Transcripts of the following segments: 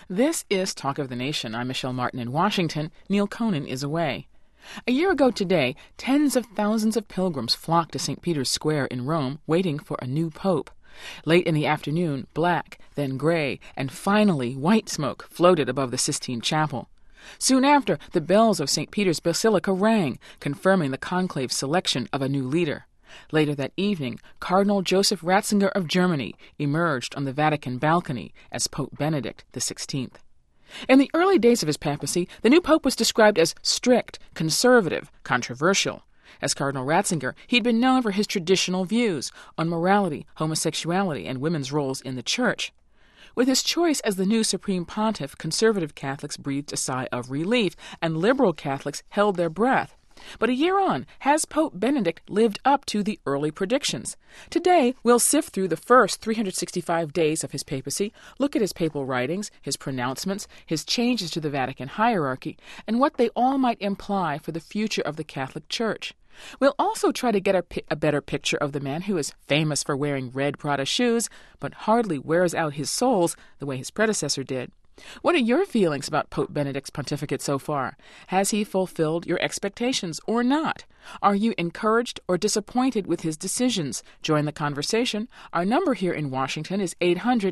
This is Talk of the Nation. I'm Michelle Martin in Washington. Neil Conan is away. A year ago today, tens of thousands of pilgrims flocked to St. Peter's Square in Rome, waiting for a new pope. Late in the afternoon, black, then gray, and finally white smoke floated above the Sistine Chapel. Soon after, the bells of St. Peter's Basilica rang, confirming the conclave's selection of a new leader. Later that evening, Cardinal Joseph Ratzinger of Germany emerged on the Vatican balcony as Pope Benedict XVI. In the early days of his papacy, the new pope was described as strict, conservative, controversial. As Cardinal Ratzinger, he'd been known for his traditional views on morality, homosexuality, and women's roles in the Church. With his choice as the new supreme pontiff, conservative Catholics breathed a sigh of relief, and liberal Catholics held their breath. But a year on, has Pope Benedict lived up to the early predictions? Today, we'll sift through the first 365 days of his papacy, look at his papal writings, his pronouncements, his changes to the Vatican hierarchy, and what they all might imply for the future of the Catholic Church. We'll also try to get a better picture of the man who is famous for wearing red Prada shoes, but hardly wears out his soles the way his predecessor did. What are your feelings about Pope Benedict's pontificate so far? Has he fulfilled your expectations or not? Are you encouraged or disappointed with his decisions? Join the conversation. Our number here in Washington is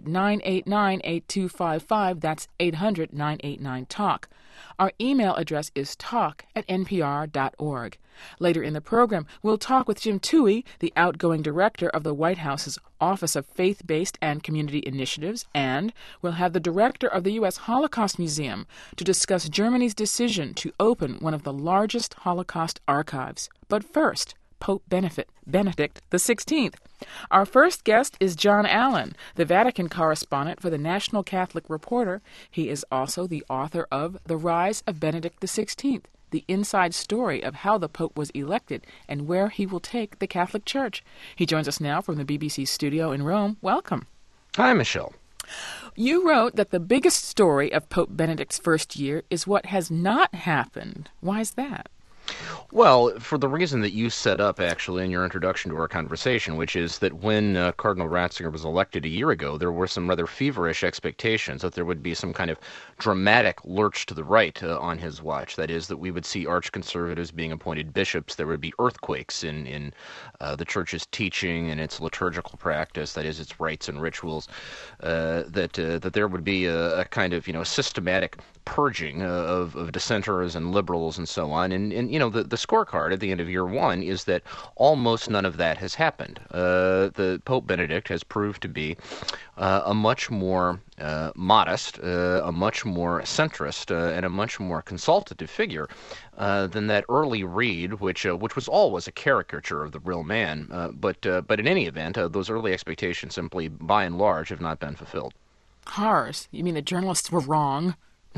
800-989-8255. That's 800-989-TALK. Our email address is talk@npr.org. Later in the program, we'll talk with Jim Tuohy, the outgoing director of the White House's Office of Faith-Based and Community Initiatives, and we'll have the director of the U.S. Holocaust Museum to discuss Germany's decision to open one of the largest Holocaust archives. But first, Pope Benedict XVI. Our first guest is John Allen, the Vatican correspondent for the National Catholic Reporter. He is also the author of The Rise of Benedict XVI, the inside story of how the Pope was elected and where he will take the Catholic Church. He joins us now from the BBC studio in Rome. Welcome. Hi, Michelle. You wrote that the biggest story of Pope Benedict's first year is what has not happened. Why is that? Well, for the reason that you set up, actually, in your introduction to our conversation, which is that when Cardinal Ratzinger was elected a year ago, there were some rather feverish expectations that there would be some kind of dramatic lurch to the right on his watch. That is, that we would see arch-conservatives being appointed bishops. There would be earthquakes in the Church's teaching and its liturgical practice, that is, its rites and rituals, that there would be a kind of, systematic purging of dissenters and liberals and so on. And the scorecard at the end of year one is that almost none of that has happened. The Pope Benedict has proved to be a much more modest, a much more centrist, and a much more consultative figure than that early read, which was always a caricature of the real man. But in any event, those early expectations simply, by and large, have not been fulfilled. Horrors. You mean the journalists were wrong?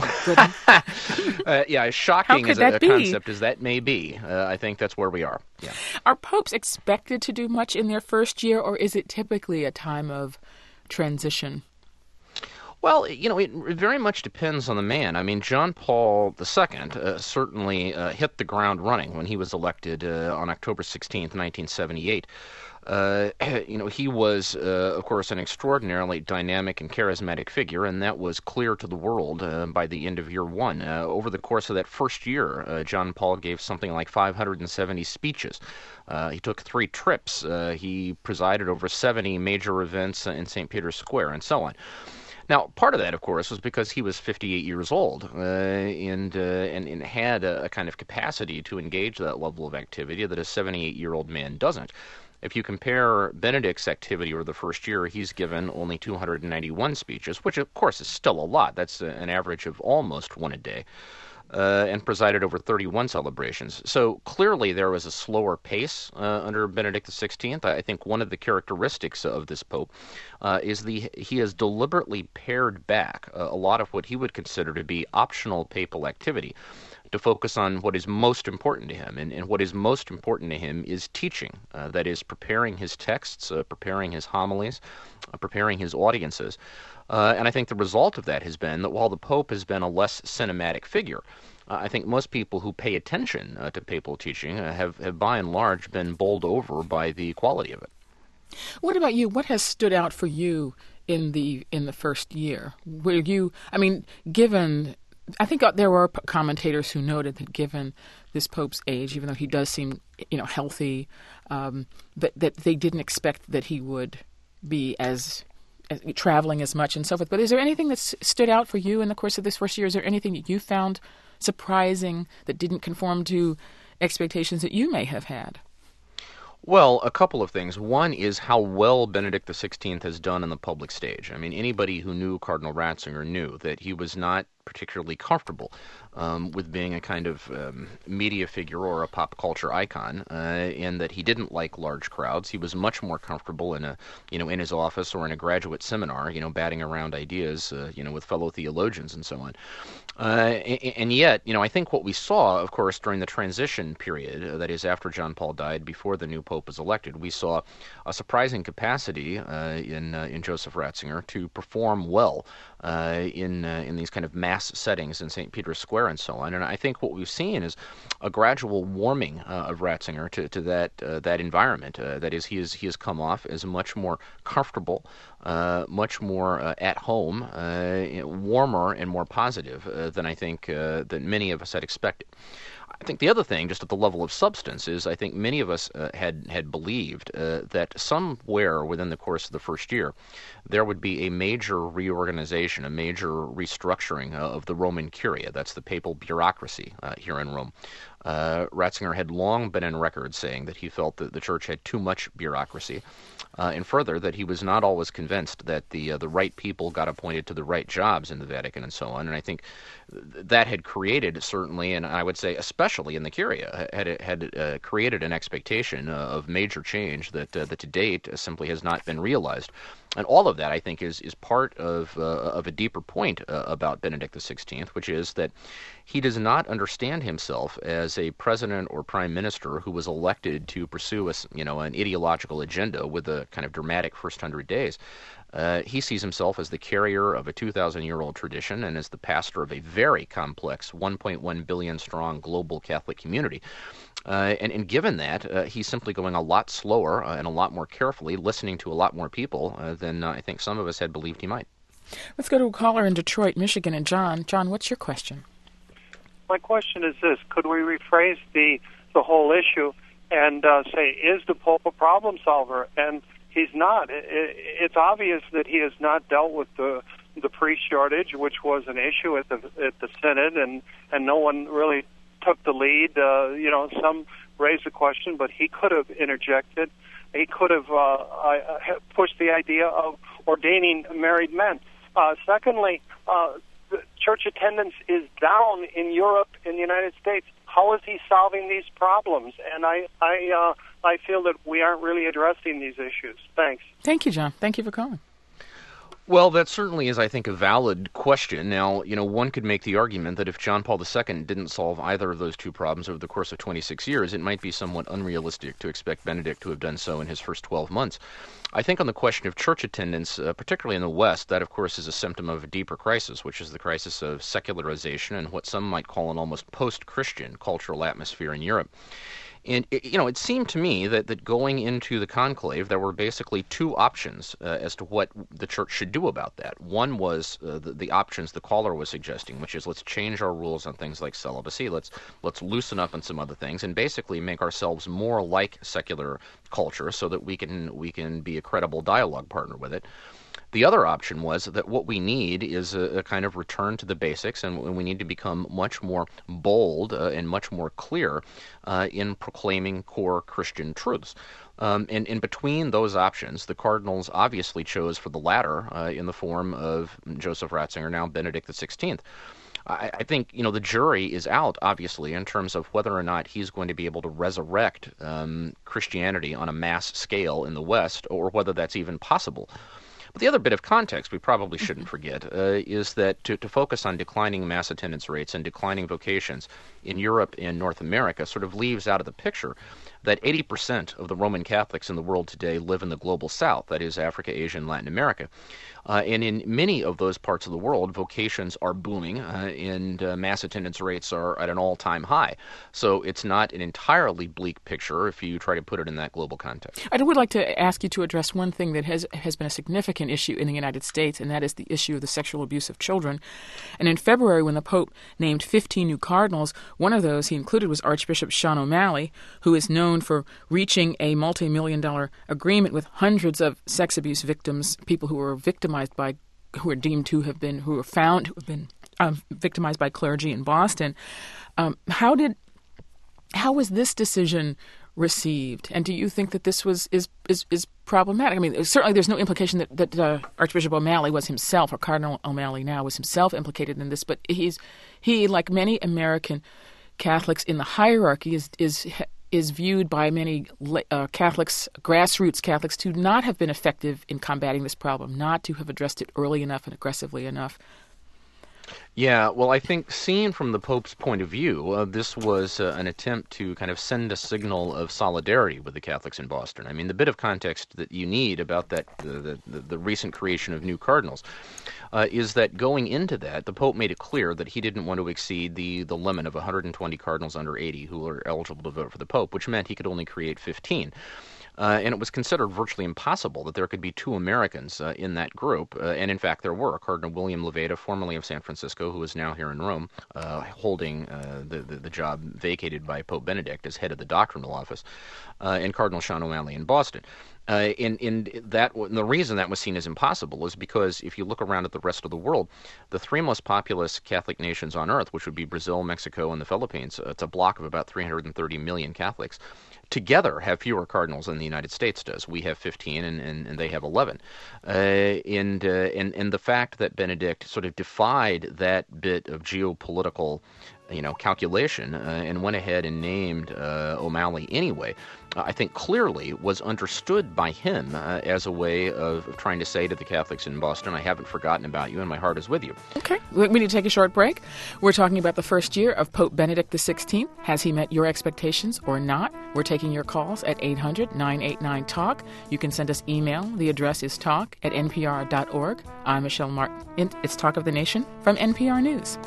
As shocking as a concept as that may be, I think that's where we are. Yeah. Are popes expected to do much in their first year, or is it typically a time of transition? Well, it very much depends on the man. I mean, John Paul II certainly hit the ground running when he was elected on October 16th, 1978. He was, of course, an extraordinarily dynamic and charismatic figure, and that was clear to the world by the end of year one. Over the course of that first year, John Paul gave something like 570 speeches. He took 3 trips. He presided over 70 major events in St. Peter's Square, and so on. Now, part of that, of course, was because he was 58 years old and had a kind of capacity to engage that level of activity that a 78-year-old man doesn't. If you compare Benedict's activity over the first year, he's given only 291 speeches, which, of course, is still a lot. That's an average of almost one a day, and presided over 31 celebrations. So clearly there was a slower pace under Benedict XVI. I think one of the characteristics of this pope is he has deliberately pared back a lot of what he would consider to be optional papal activity to focus on what is most important to him. And what is most important to him is teaching, that is, preparing his texts, preparing his homilies, preparing his audiences. And I think the result of that has been that while the Pope has been a less cinematic figure, I think most people who pay attention to papal teaching have by and large been bowled over by the quality of it. What about you? What has stood out for you in the first year. Were you? I mean, given. I think there were commentators who noted that given this Pope's age, even though he does seem, healthy, that they didn't expect that he would be as traveling as much and so forth. But is there anything that stood out for you in the course of this first year? Is there anything that you found surprising that didn't conform to expectations that you may have had? Well, a couple of things. One is how well Benedict XVI has done on the public stage. I mean, anybody who knew Cardinal Ratzinger knew that he was not particularly comfortable with being a kind of media figure or a pop culture icon, and that he didn't like large crowds. He was much more comfortable in in his office or in a graduate seminar, batting around ideas, with fellow theologians and so on. And yet, I think what we saw, of course, during the transition period, that is after John Paul died, before the new pope was elected, we saw a surprising capacity in Joseph Ratzinger to perform well in these kind of mass settings in St. Peter's Square and so on. And I think what we've seen is a gradual warming of Ratzinger to that environment. That is, he has come off as much more comfortable, much more at home, warmer and more positive than I think that many of us had expected. I think the other thing, just at the level of substance, is I think many of us had believed that somewhere within the course of the first year there would be a major reorganization, a major restructuring of the Roman Curia. That's the papal bureaucracy here in Rome. Ratzinger had long been in record saying that he felt that the church had too much bureaucracy, and further that he was not always convinced that the right people got appointed to the right jobs in the Vatican and so on. And I think that had created, certainly, and I would say especially in the Curia, had created an expectation of major change that to date simply has not been realized. And all of that, I think, is part of a deeper point about Benedict XVI, which is that he does not understand himself as a president or prime minister who was elected to pursue an ideological agenda with a kind of dramatic first 100 days. He sees himself as the carrier of a 2,000-year-old tradition and as the pastor of a very complex 1.1 billion strong global Catholic community. And given that, he's simply going a lot slower and a lot more carefully, listening to a lot more people than I think some of us had believed he might. Let's go to a caller in Detroit, Michigan. And John, what's your question? My question is this. Could we rephrase the whole issue and say, is the Pope a problem solver? And he's not. It's obvious that he has not dealt with the priest shortage, which was an issue at the Synod, and no one really took the lead. Some raised the question, but he could have interjected. He could have pushed the idea of ordaining married men. Secondly, the church attendance is down in Europe and the United States. How is he solving these problems? And I feel that we aren't really addressing these issues. Thanks. Thank you, John. Thank you for calling. Well, that certainly is, I think, a valid question. Now, one could make the argument that if John Paul II didn't solve either of those two problems over the course of 26 years, it might be somewhat unrealistic to expect Benedict to have done so in his first 12 months. I think on the question of church attendance, particularly in the West, that, of course, is a symptom of a deeper crisis, which is the crisis of secularization and what some might call an almost post-Christian cultural atmosphere in Europe. And, it seemed to me that going into the conclave, there were basically two options as to what the church should do about that. One was the options the caller was suggesting, which is let's change our rules on things like celibacy, let's loosen up on some other things, and basically make ourselves more like secular culture so that we can be a credible dialogue partner with it. The other option was that what we need is a kind of return to the basics, and we need to become much more bold and much more clear in proclaiming core Christian truths. And in between those options, the cardinals obviously chose for the latter in the form of Joseph Ratzinger, now Benedict XVI. I think, the jury is out, obviously, in terms of whether or not he's going to be able to resurrect Christianity on a mass scale in the West, or whether that's even possible. But the other bit of context we probably shouldn't forget is that to focus on declining mass attendance rates and declining vocations in Europe and North America sort of leaves out of the picture that 80% of the Roman Catholics in the world today live in the global south, that is Africa, Asia, and Latin America. And in many of those parts of the world, vocations are booming and mass attendance rates are at an all-time high. So it's not an entirely bleak picture if you try to put it in that global context. I would like to ask you to address one thing that has been a significant issue in the United States, and that is the issue of the sexual abuse of children. And in February, when the Pope named 15 new cardinals, one of those he included was Archbishop Sean O'Malley, who is known for reaching a multi-million-dollar agreement with hundreds of sex abuse victims, people who were victimized who are deemed to have been, who are found to have been victimized by clergy in Boston. How was this decision received, and do you think that this is problematic? I mean, certainly there's no implication that Archbishop O'Malley was himself, or Cardinal O'Malley now, was himself implicated in this, but he, like many American Catholics in the hierarchy, is viewed by many Catholics, grassroots Catholics, to not have been effective in combating this problem, not to have addressed it early enough and aggressively enough. Yeah, well, I think seen from the Pope's point of view, this was an attempt to kind of send a signal of solidarity with the Catholics in Boston. I mean, the bit of context that you need about that the recent creation of new cardinals is that going into that, the Pope made it clear that he didn't want to exceed the limit of 120 cardinals under 80 who were eligible to vote for the Pope, which meant he could only create 15. And it was considered virtually impossible that there could be two Americans in that group. And in fact, there were. Cardinal William Levada, formerly of San Francisco, who is now here in Rome, holding the job vacated by Pope Benedict as head of the doctrinal office, and Cardinal Sean O'Malley in Boston. The reason that was seen as impossible is because if you look around at the rest of the world, the three most populous Catholic nations on earth, which would be Brazil, Mexico, and the Philippines, it's a block of about 330 million Catholics, together have fewer cardinals than the United States does. We have 15 and they have 11. And the fact that Benedict sort of defied that bit of geopolitical calculation and went ahead and named O'Malley anyway, I think clearly was understood by him as a way of trying to say to the Catholics in Boston, I haven't forgotten about you and my heart is with you. Okay, we need to take a short break. We're talking about the first year of Pope Benedict XVI. Has he met your expectations or not? We're taking your calls at 800-989-TALK. You can send us email. The address is talk@npr.org. I'm Michelle Martin. It's Talk of the Nation from NPR News.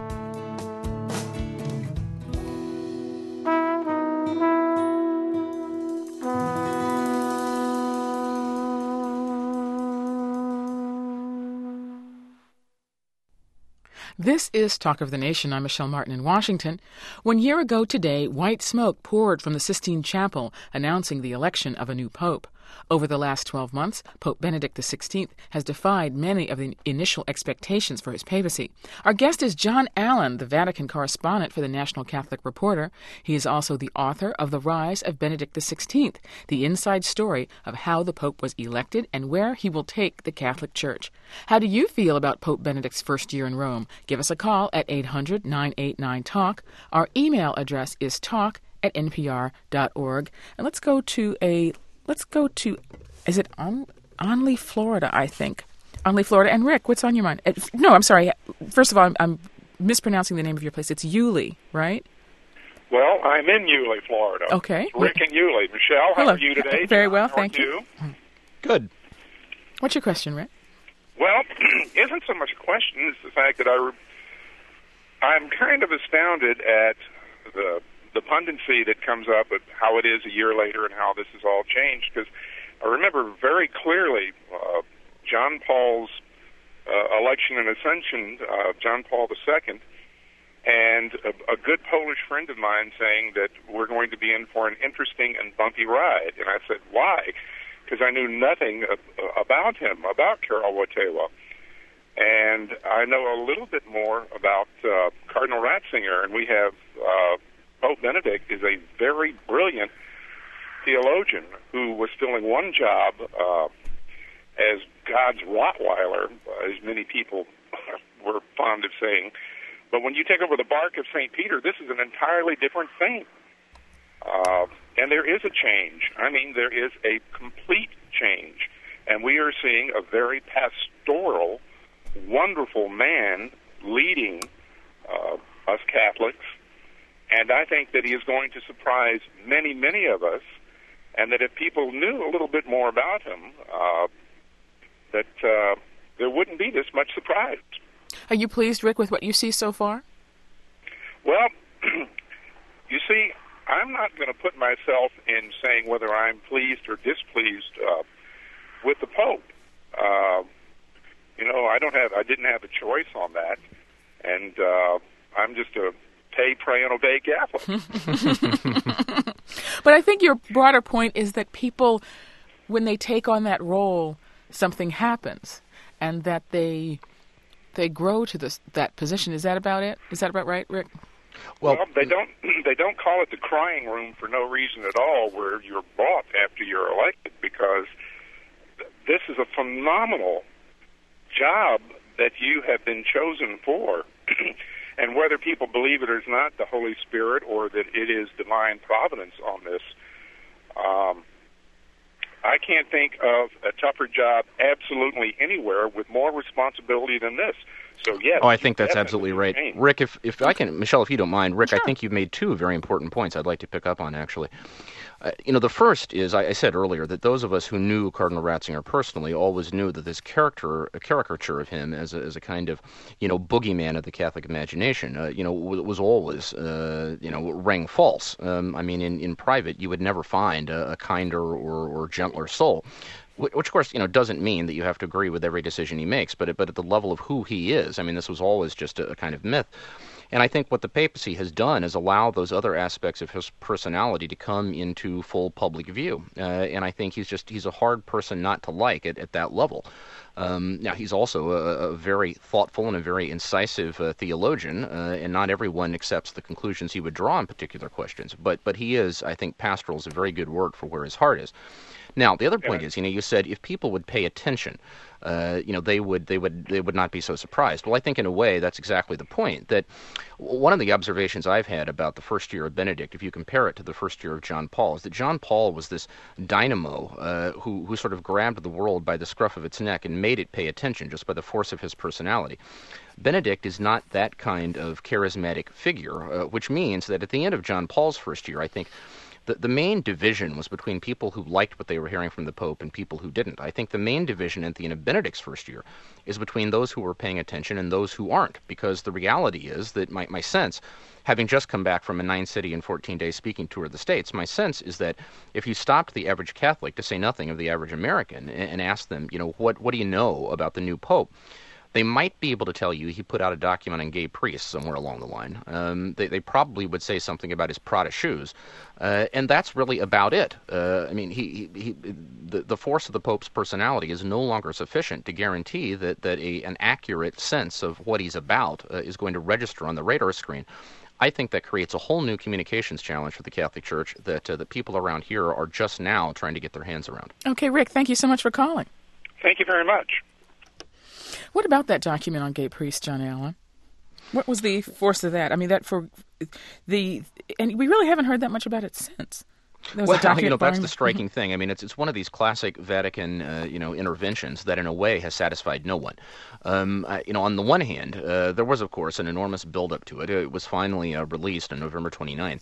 This is Talk of the Nation. I'm Michelle Martin in Washington. 1 year ago today, white smoke poured from the Sistine Chapel, announcing the election of a new pope. Over the last 12 months, Pope Benedict XVI has defied many of the initial expectations for his papacy. Our guest is John Allen, the Vatican correspondent for the National Catholic Reporter. He is also the author of The Rise of Benedict XVI, the inside story of how the Pope was elected and where he will take the Catholic Church. How do you feel about Pope Benedict's first year in Rome? Give us a call at 800-989-TALK. Our email address is talk@npr.org. And let's go to, is it Onley, Florida, I think. Onley, Florida. And Rick, what's on your mind? No, I'm sorry. First of all, I'm mispronouncing the name of your place. It's Yulee, right? Well, I'm in Yulee, Florida. Okay. It's Rick and Yulee. Michelle, how are you today? Very well, thank you. Good. What's your question, Rick? Well, isn't so much a question. It's the fact that I'm kind of astounded at the pundency that comes up at how it is a year later and how this has all changed, because I remember very clearly John Paul's election and ascension, John Paul II, and a good Polish friend of mine saying that we're going to be in for an interesting and bumpy ride. And I said, why? Because I knew nothing about him, about Karol Wojtyła. And I know a little bit more about Cardinal Ratzinger, and we have Pope Benedict is a very brilliant theologian who was filling one job as God's Rottweiler, as many people were fond of saying. But when you take over the bark of St. Peter, this is an entirely different thing. And there is a change. I mean, there is a complete change. And we are seeing a very pastoral, wonderful man leading us Catholics And I think that he is going to surprise many, many of us, and that if people knew a little bit more about him, that there wouldn't be this much surprise. Are you pleased, Rick, with what you see so far? Well, you see, I'm not going to put myself in saying whether I'm pleased or displeased with the Pope. I didn't have a choice on that, and I'm just a pay, pray, and obey Catholic. But I think your broader point is that people, when they take on that role, something happens, and that they grow to that position. Is that about it? Is that about right, Rick? Well, they don't call it the crying room for no reason at all, where you're bought after you're elected, because this is a phenomenal job that you have been chosen for. And whether people believe it or not, the Holy Spirit, or that it is divine providence on this, I can't think of a tougher job absolutely anywhere with more responsibility than this. So, yes. Oh, I think that's absolutely right. Rick, if I can, Michelle, if you don't mind, Rick, sure. I think you've made two very important points I'd like to pick up on, actually. The first is, I said earlier, that those of us who knew Cardinal Ratzinger personally always knew that this caricature of him as a kind of, boogeyman of the Catholic imagination, was always, rang false. In private, you would never find a kinder or gentler soul. Which, of course, doesn't mean that you have to agree with every decision he makes, but at the level of who he is, this was always just a kind of myth. And I think what the papacy has done is allow those other aspects of his personality to come into full public view. And I think he's a hard person not to like at that level. Now, he's also a very thoughtful and a very incisive theologian, and not everyone accepts the conclusions he would draw on particular questions. But he is, I think, pastoral is a very good word for where his heart is. Now, the other point is, you said if people would pay attention, they would not be so surprised. Well, I think in a way that's exactly the point. That one of the observations I've had about the first year of Benedict, if you compare it to the first year of John Paul, is that John Paul was this dynamo who sort of grabbed the world by the scruff of its neck and made it pay attention just by the force of his personality. Benedict is not that kind of charismatic figure, which means that at the end of John Paul's first year, I think the main division was between people who liked what they were hearing from the Pope and people who didn't. I think the main division at the end of Benedict's first year is between those who were paying attention and those who aren't, because the reality is that my sense, having just come back from a 9-city and 14-day speaking tour of the States, my sense is that if you stopped the average Catholic, to say nothing of the average American, and asked them, what do you know about the new Pope, they might be able to tell you he put out a document on gay priests somewhere along the line. They probably would say something about his Prada shoes, and that's really about it. The force of the Pope's personality is no longer sufficient to guarantee that an accurate sense of what he's about is going to register on the radar screen. I think that creates a whole new communications challenge for the Catholic Church that the people around here are just now trying to get their hands around. Okay, Rick, thank you so much for calling. Thank you very much. What about that document on gay priests, John Allen? What was the force of that? And we really haven't heard that much about it since. That's the striking thing. It's one of these classic Vatican, interventions that in a way has satisfied no one. On the one hand, there was, of course, an enormous buildup to it. It was finally released on November 29th.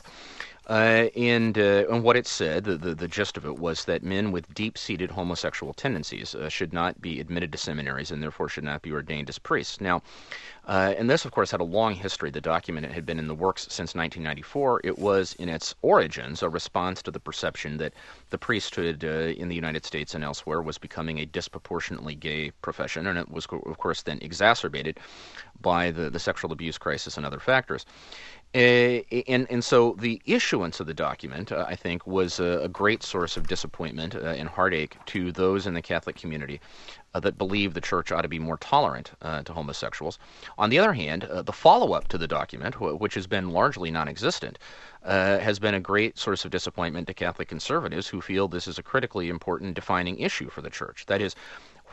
And what it said, the gist of it, was that men with deep-seated homosexual tendencies should not be admitted to seminaries and therefore should not be ordained as priests. Now, and this, of course, had a long history. The document had been in the works since 1994. It was, in its origins, a response to the perception that the priesthood in the United States and elsewhere was becoming a disproportionately gay profession, and it was, of course, then exacerbated by the sexual abuse crisis and other factors. And so the issuance of the document, I think, was a great source of disappointment and heartache to those in the Catholic community that believe the Church ought to be more tolerant to homosexuals. On the other hand, the follow-up to the document, which has been largely non-existent, has been a great source of disappointment to Catholic conservatives who feel this is a critically important defining issue for the Church. That is,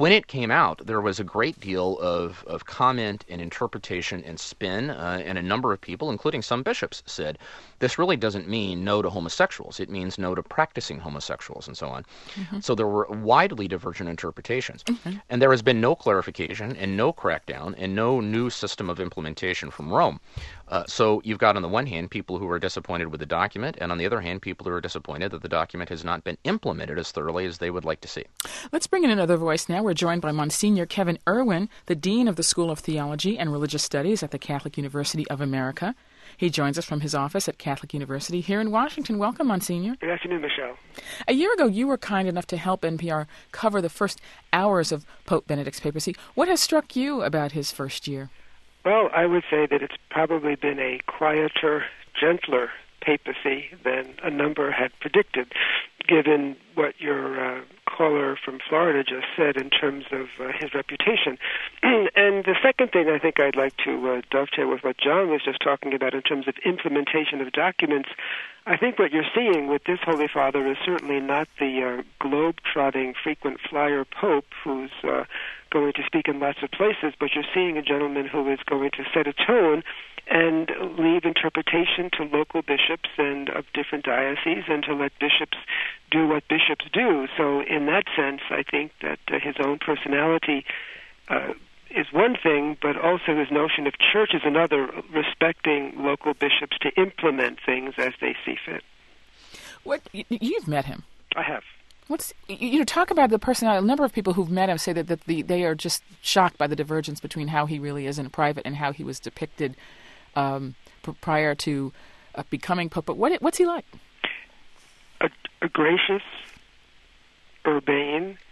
when it came out, there was a great deal of comment and interpretation and spin, and a number of people, including some bishops, said, this really doesn't mean no to homosexuals. It means no to practicing homosexuals and so on. Mm-hmm. So there were widely divergent interpretations. Mm-hmm. And there has been no clarification and no crackdown and no new system of implementation from Rome. So you've got, on the one hand, people who are disappointed with the document, and on the other hand, people who are disappointed that the document has not been implemented as thoroughly as they would like to see. Let's bring in another voice now. We're joined by Monsignor Kevin Irwin, the Dean of the School of Theology and Religious Studies at the Catholic University of America. He joins us from his office at Catholic University here in Washington. Welcome, Monsignor. Good afternoon, Michelle. A year ago, you were kind enough to help NPR cover the first hours of Pope Benedict's papacy. What has struck you about his first year? Well, I would say that it's probably been a quieter, gentler papacy than a number had predicted, given what your caller from Florida just said in terms of his reputation. And the second thing I think I'd like to dovetail with what John was just talking about in terms of implementation of documents, I think what you're seeing with this Holy Father is certainly not the globe-trotting, frequent flyer Pope who's going to speak in lots of places, but you're seeing a gentleman who is going to set a tone and leave interpretation to local bishops and of different dioceses, and to let bishops do what bishops do. So in that sense, I think that his own personality is one thing, but also his notion of church is another, respecting local bishops to implement things as they see fit. You've met him. I have. Talk about the personality. A number of people who've met him say that they are just shocked by the divergence between how he really is in private and how he was depicted prior to becoming Pope. But what's he like? A gracious, urbane,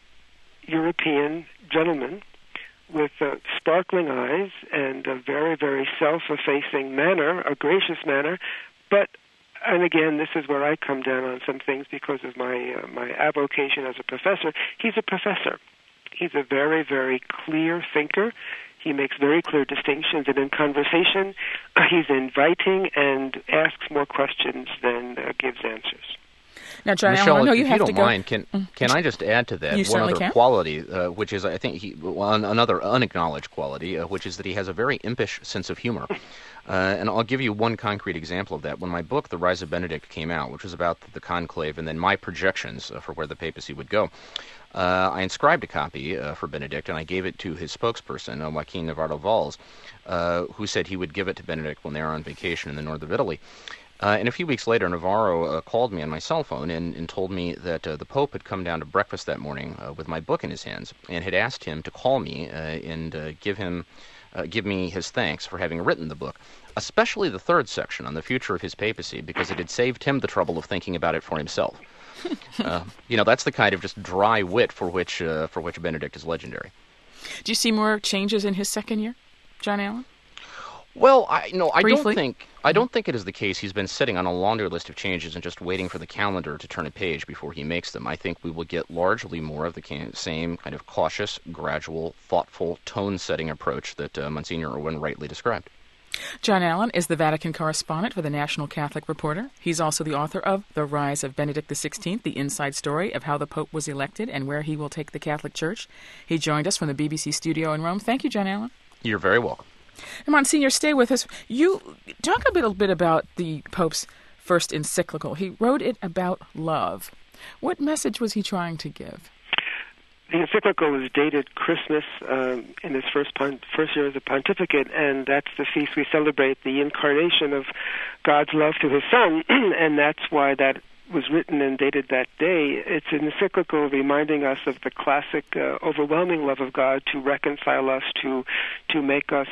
European gentleman with sparkling eyes and a very, very self-effacing manner, a gracious manner, but, and again, this is where I come down on some things because of my avocation as a professor. He's a professor. He's a very, very clear thinker. He makes very clear distinctions, and in conversation, he's inviting and asks more questions than gives answers. Now, John, Michelle, I know if you have don't to go. mind, can I just add to that one other quality, which is, I think, another unacknowledged quality, which is that he has a very impish sense of humor. And I'll give you one concrete example of that. When my book, The Rise of Benedict, came out, which was about the conclave and then my projections for where the papacy would go, I inscribed a copy for Benedict, and I gave it to his spokesperson, Joaquin Navarro-Valls, who said he would give it to Benedict when they were on vacation in the north of Italy. And a few weeks later, Navarro called me on my cell phone and told me that the Pope had come down to breakfast that morning with my book in his hands and had asked him to call me and give me his thanks for having written the book, especially the third section on the future of his papacy, because it had saved him the trouble of thinking about it for himself. That's the kind of just dry wit for which Benedict is legendary. Do you see more changes in his second year, John Allen? Well, I don't think it is the case. He's been sitting on a laundry list of changes and just waiting for the calendar to turn a page before he makes them. I think we will get largely more of the same kind of cautious, gradual, thoughtful, tone-setting approach that Monsignor Irwin rightly described. John Allen is the Vatican correspondent for the National Catholic Reporter. He's also the author of The Rise of Benedict XVI, the inside story of how the Pope was elected and where he will take the Catholic Church. He joined us from the BBC studio in Rome. Thank you, John Allen. You're very welcome. And Monsignor, stay with us. You talk a little bit about the Pope's first encyclical. He wrote it about love. What message was he trying to give? The encyclical was dated Christmas in his first year as a pontificate, and that's the feast we celebrate, the incarnation of God's love to his Son, and that's why that was written and dated that day. It's an encyclical reminding us of the classic overwhelming love of God to reconcile us, to make us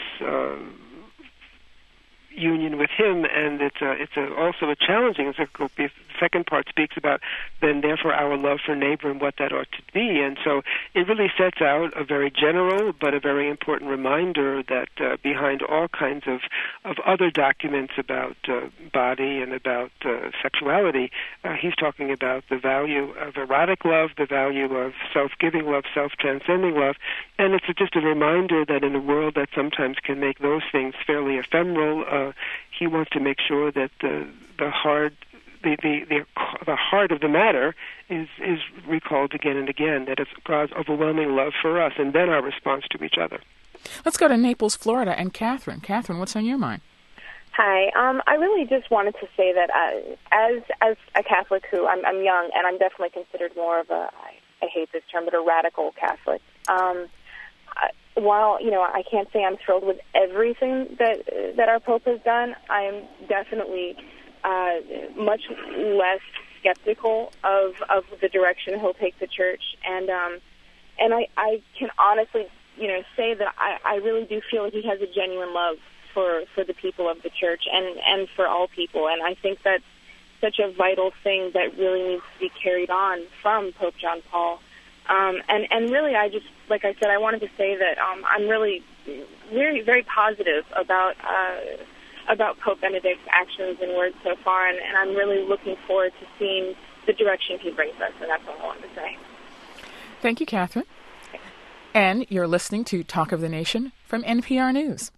union with him, and it's also a challenging encyclical. The second part speaks about then therefore our love for neighbor and what that ought to be, and so it really sets out a very general but a very important reminder that behind all kinds of other documents about body and about sexuality, he's talking about the value of erotic love, the value of self-giving love, self-transcending love, and it's just a reminder that in a world that sometimes can make those things fairly ephemeral, he wants to make sure that the the heart of the matter is recalled again and again, that it's God's overwhelming love for us, and then our response to each other. Let's go to Naples, Florida, and Catherine. Catherine, what's on your mind? Hi. I really just wanted to say that as a Catholic who I'm young, and I'm definitely considered more of a, I hate this term, but a radical Catholic. While, I can't say I'm thrilled with everything that our Pope has done, I am definitely much less skeptical of the direction he'll take the Church. And I can honestly, say that I really do feel like he has a genuine love for the people of the Church and for all people. And I think that's such a vital thing that really needs to be carried on from Pope John Paul. And really, I just, like I said, I wanted to say that I'm really very, very positive about Pope Benedict's actions and words so far, and I'm really looking forward to seeing the direction he brings us, and that's all I wanted to say. Thank you, Catherine. And you're listening to Talk of the Nation from NPR News.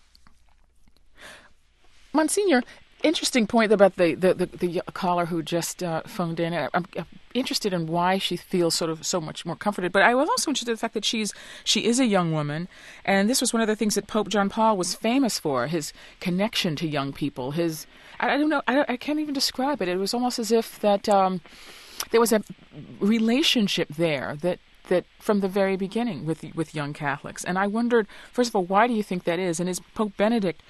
Monsignor, interesting point about the caller who just phoned in. I'm interested in why she feels so much more comforted. But I was also interested in the fact that she is a young woman, and this was one of the things that Pope John Paul was famous for: his connection to young people. I can't even describe it. It was almost as if that there was a relationship there that from the very beginning with young Catholics. And I wondered, first of all, why do you think that is? And does Pope Benedict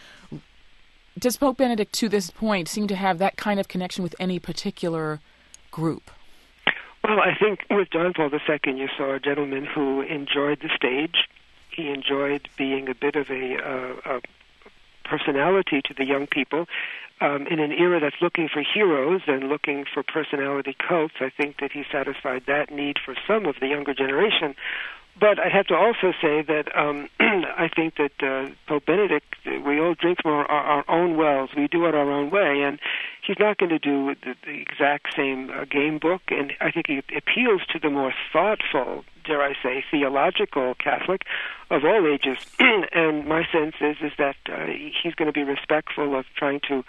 to this point seem to have that kind of connection with any particular group? Well, I think with John Paul II, you saw a gentleman who enjoyed the stage. He enjoyed being a bit of a personality to the young people. In an era that's looking for heroes and looking for personality cults, I think that he satisfied that need for some of the younger generation. But I have to also say that I think that Pope Benedict, we all drink from our own wells. We do it our own way, and he's not going to do the exact same game book. And I think he appeals to the more thoughtful, dare I say, theological Catholic of all ages. And my sense is that he's going to be respectful of trying to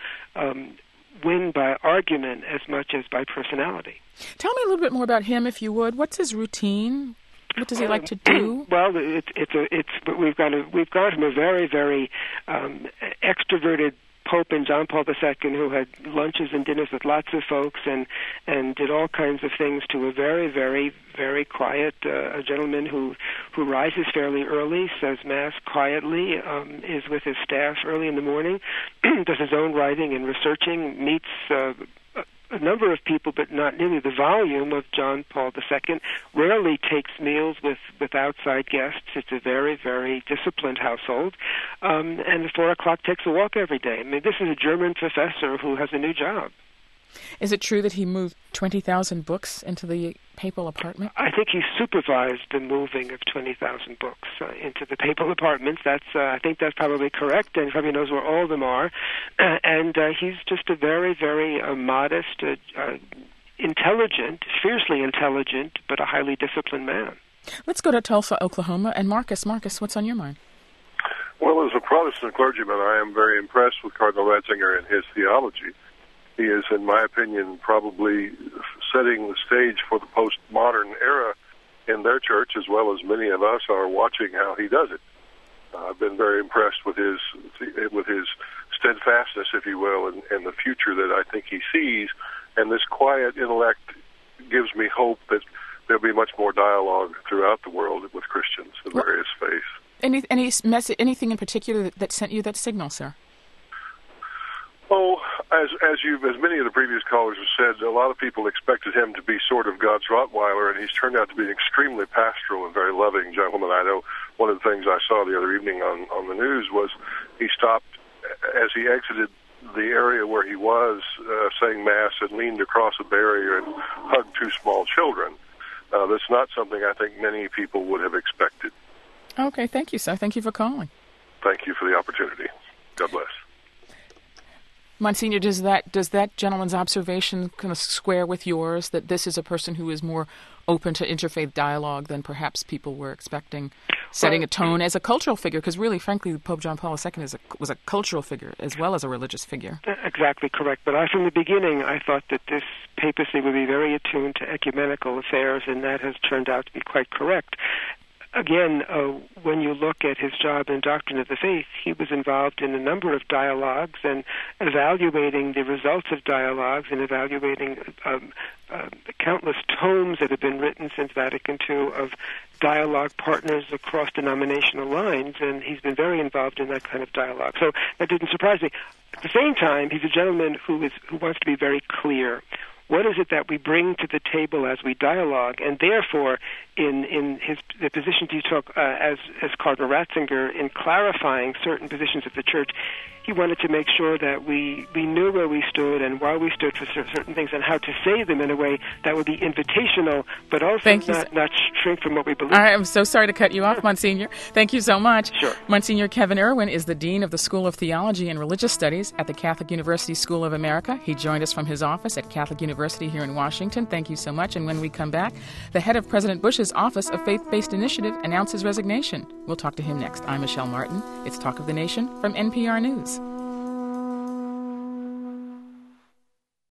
win by argument as much as by personality. Tell me a little bit more about him, if you would. What's his routine? What does he like to do? Well, we've got him a very, very extroverted Pope in John Paul II who had lunches and dinners with lots of folks and did all kinds of things, to a very, very, very quiet a gentleman who rises fairly early, says Mass quietly, is with his staff early in the morning, does his own writing and researching, meets a number of people, but not nearly the volume of John Paul II, rarely takes meals with outside guests. It's a very, very disciplined household. And at 4 o'clock takes a walk every day. I mean, this is a German professor who has a new job. Is it true that he moved 20,000 books into the papal apartment? I think he supervised the moving of 20,000 books into the papal apartments. I think that's probably correct, and he probably knows where all of them are. And he's just a very, very modest, intelligent, fiercely intelligent, but a highly disciplined man. Let's go to Tulsa, Oklahoma. And Marcus, what's on your mind? Well, as a Protestant clergyman, I am very impressed with Cardinal Ratzinger and his theology. He is, in my opinion, probably setting the stage for the postmodern era in their church, as well as many of us are watching how he does it. I've been very impressed with his steadfastness, if you will, and the future that I think he sees. And this quiet intellect gives me hope that there'll be much more dialogue throughout the world with Christians of various faiths. Anything in particular that sent you that signal, sir? Oh, as many of the previous callers have said, a lot of people expected him to be sort of God's Rottweiler, and he's turned out to be an extremely pastoral and very loving gentleman. I know one of the things I saw the other evening on the news was he stopped as he exited the area where he was saying Mass and leaned across a barrier and hugged 2 small children. That's not something I think many people would have expected. Okay, thank you, sir. Thank you for calling. Thank you for the opportunity. God bless. Monsignor, does that gentleman's observation kind of square with yours, that this is a person who is more open to interfaith dialogue than perhaps people were expecting, setting a tone as a cultural figure? Because really, frankly, Pope John Paul II was a cultural figure as well as a religious figure. Exactly correct. But from the beginning, I thought that this papacy would be very attuned to ecumenical affairs, and that has turned out to be quite correct. Again, when you look at his job in Doctrine of the Faith, he was involved in a number of dialogues and evaluating the results of dialogues and evaluating countless tomes that have been written since Vatican II of dialogue partners across denominational lines, and he's been very involved in that kind of dialogue. So that didn't surprise me. At the same time, he's a gentleman who wants to be very clear. What is it that we bring to the table as we dialogue? And therefore, in the positions he took as Cardinal Ratzinger in clarifying certain positions of the Church, he wanted to make sure that we knew where we stood and why we stood for certain things and how to say them in a way that would be invitational, but also not shrink from what we believe. I'm so sorry to cut you off, Monsignor. Thank you so much. Sure. Monsignor Kevin Irwin is the Dean of the School of Theology and Religious Studies at the Catholic University School of America. He joined us from his office at Catholic University here in Washington. Thank you so much. And when we come back, the head of President Bush's Office of Faith-Based Initiative announced his resignation. We'll talk to him next. I'm Michelle Martin. It's Talk of the Nation from NPR News.